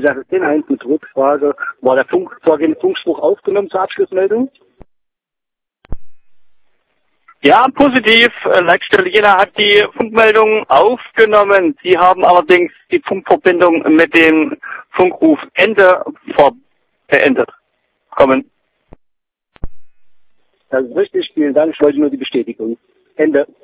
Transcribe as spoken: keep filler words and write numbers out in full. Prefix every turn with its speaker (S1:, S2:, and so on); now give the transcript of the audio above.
S1: Assistent eins mit Rückfrage. War der Funk, vorgehende Funkspruch aufgenommen zur Abschlussmeldung?
S2: Ja, positiv. Leitstelle Jena hat die Funkmeldung aufgenommen. Sie haben allerdings die Funkverbindung mit dem Funkruf Ende beendet. Kommen.
S1: Das ist richtig. Vielen Dank. Ich wollte nur die Bestätigung. Ende.